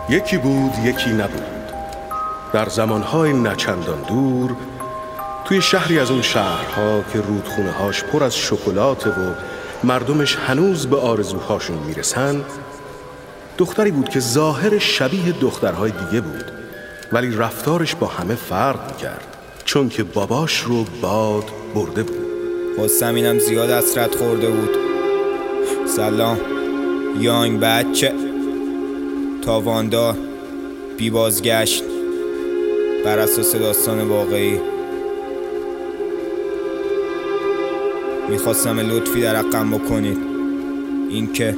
یکی بود یکی نبود. در زمانهای نچندان دور، توی شهری از اون شهرها که رودخونه هاش پر از شکلاته و مردمش هنوز به آرزوهاشون میرسن، دختری بود که ظاهر شبیه دخترهای دیگه بود، ولی رفتارش با همه فرق میکرد، چون که باباش رو باد برده بود. خواستم اینم زیاد حسرت خورده بود. سلام یانگ بچه، تاواندار، بی بازگشت، بر اساس داستان واقعی. میخواستم لطفی در حقم بکنید، این که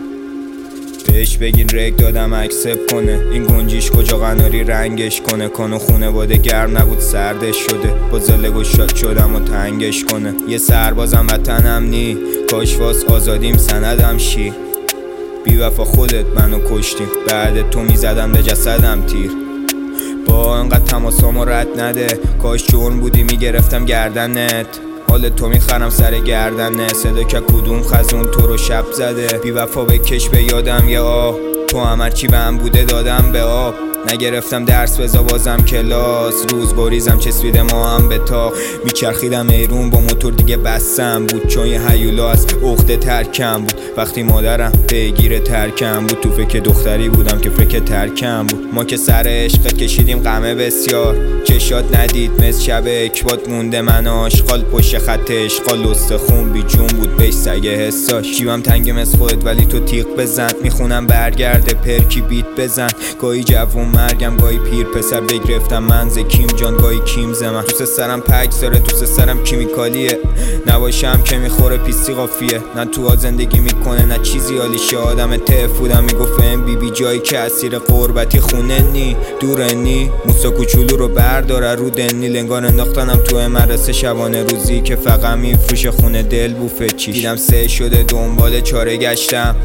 بهش بگین رگ دادم اکسپ کنه. این گنجیش کجا قناری رنگش کنه. کانو خونواده گرم نبود سردش شده. با زله گشاد شدم و تنگش کنه. یه سربازم وطنم نی، کاش واس آزادیم سندم شی. بی وفا خودت منو کشتیم، بعد تو میزدم به جسدم تیر. با انقدر تماسامو رد نده، کاش جرم بودی میگرفتم گردنت. حال تو میخرم سر گردنه، صدا که کدوم خزون تو رو شب زده. بی وفا بکش به یادم یه آه، تو هرچی بهم بوده دادم به آب. نگرفتم درس بزا بازم کلاس، روز بریزم چسبیده ما هم به تاق. میچرخیدم ایرون با موتور دیگه بسم بود، چون یه هیولا از عقده ترکم بود. وقتی مادرم پیگیر ترکم بود، تو فکر دختری بودم که فکر ترکم بود. ما که سر عشقت کشیدیم غمه بسیار، چشات ندید مثل شب اکبات مونده من آشغال. پشت خط اشغال استخون بی جون بود بهش سگه حساش. جیبم تنگ مثل خودت ولی تو تیغ بزن. میخونم برگرده پرکی بیت بزن. گاهی جوون مرگم گاهی پیر پسر بگرفتم منز کیم جان گاهی کیم زمن. دوست سرم پک سره دوست سرم کیمیکالیه، نباشم که میخوره پیستی قافیه. نه تو زندگی میکنه نه چیزی حالیشه. آدم تف بودم میگفت ام بی بی جایی که اسیر قربتی خونه نی دوره نی. موسا کوچولو رو برداره رو دنی، لنگان انداختنم تو مدرسه شبانه روزی که فقط میفروشه خونه دل بوفه چیش. دیدم سه شده دنبال چاره گشتم،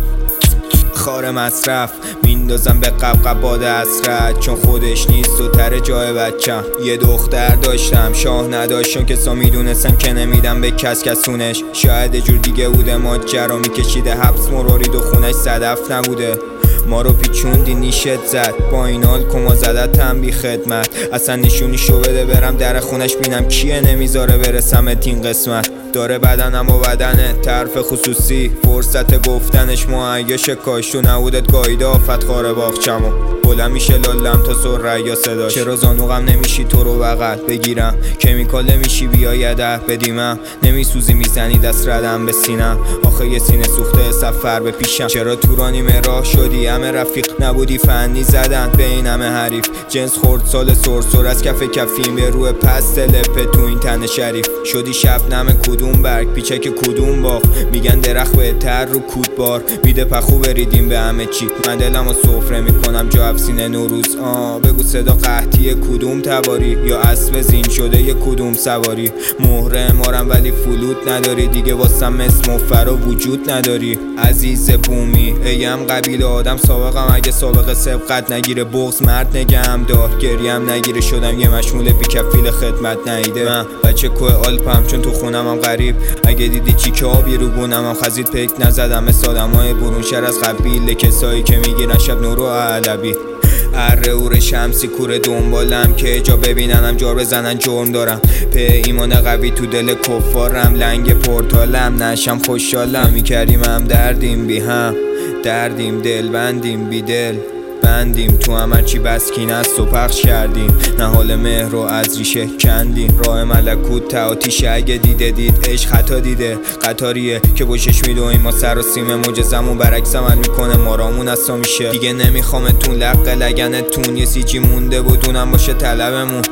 خار مصرف میندازم به قبقب باد اسرت، چون خودش نیست و تر جای بچم. یه دختر داشتم شاه نداشتم، کسا میدونستم که نمیدم به کس کسونش. شاید یه جور دیگه بوده ماجرا میکشیده حبس مرارید و خونش صدف نبوده. ما رو پیچوندی نیشت زد، با این حال کما زدتم بی خدمت. اصلا نشونیشو بده برم در خونش بینم کیه نمیذاره برسم تین قسمت. داره بدنم و بدنه طرف خصوصی، فرصت گفتنش معیش. کاش تو نبودت گایده آفت خاره باغچمو. بلند میشه لالم تا سر یا صداش. چرا زانوغم نمیشی تو رو بغل بگیرم، کمیکال نمیشی بیای در بدیمم. نمیسوزی میزنی دست ردم به سینم، آخه یه سینه سوخته سفر به پیشم. چرا تورانی راه شدی همه رفیق نبودی فنی زدن به این همه حریف. جنس خورد سال سرسر از کف کفیم به روی پست لپه تو این تن شریف. شدی شبنم کدوم برگ پیچک کدوم باغ، میگن درخت بهتر رو کودبار. میده پخو بریدیم به همه چی، من دلم و سفره میکنم جا افسینه نوروز. بگو صدا قحطی کدوم تباری، یا اسب زین شده یه کدوم سواری. مهره مارم ولی فلوت نداری دیگه، واسم اسم و فرا وجود نداری. عزیز بومی ایم قبیل آدم سابقم، اگه سابقه سبقت نگیره بغض مرد نگم دار. گریم نگیره شدم یه مشمول بی کفیل خدمت نیده. من بچه کوه آلپم چون تو خونمم غریب. اگه دیدی چیکه آبی رو گونمم خزید پک نزدم مثل آدمای برون شهر از قبیل. کسایی که میگیرن شب نورو علبی. اره اور شمسی کوره دنبالم که جا ببیننم جار بزنن جرم دارم. په ایمان قوی تو دل کفارم، لنگ پورتالم نشم خوشحالم. میکردیم هم دردیم بی هم، دردیم دل بندیم بی دل بندیم. تو هرچی بسکین است و پخش کردیم، نه حال مهر رو از ریشه کندیم. راه ملکوت تعاتیشه اگه دید عشق خطا دیده. قطاریه که بوشش میدویم ما سر و سیم معجزمون برعکس عمل میکنه. مارامون اصلا میشه دیگه نمیخوامتون لق لگنتون. یه سی جی مونده بدونم باشه طلبمون.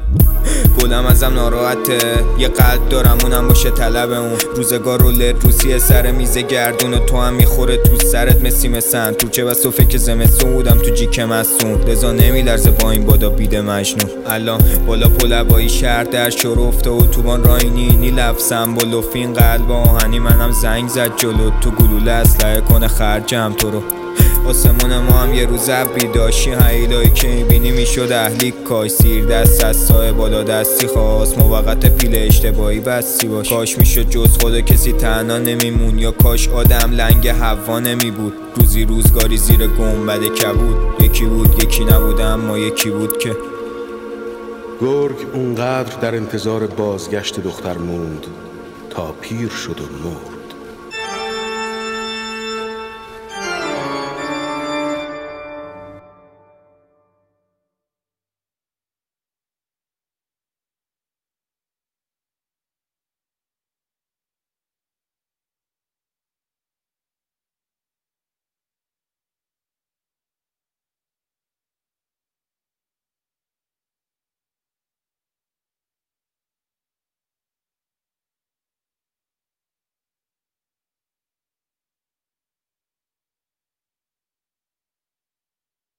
گلم ازم ناراحته یه قلب دارم اونم باشه طلب اون. روزگار رولت روسیه سر میز گردون و تو هم میخوره تو سرت مسی مسن. تو چه بس و فکر زمستون بودم تو جیک مستون، لذا نمیلرزه با این بادا بیده مجنون. الان بالا پلبایی شهر در شور افته و توبان راینی لفظم با لفین قلب آهنی. منم زنگ زد جلو تو گلوله اسلحه کنه خرجم تو رو. آسمون ما هم یه روز ابری داشتی، هیلایی که میبینی میشد اهلی کاش. سیر دست از سایه بالا دستی خواست، موقت پیل اشتباهی بستی باش. کاش میشد جز خدا کسی تنها نمیمون، یا کاش آدم لنگ هوا نمیبود. روزی روزگاری زیر گنبد کبود، یکی بود یکی نبود اما یکی بود که گرگ اونقدر در انتظار بازگشت دختر موند تا پیر شد و مرد.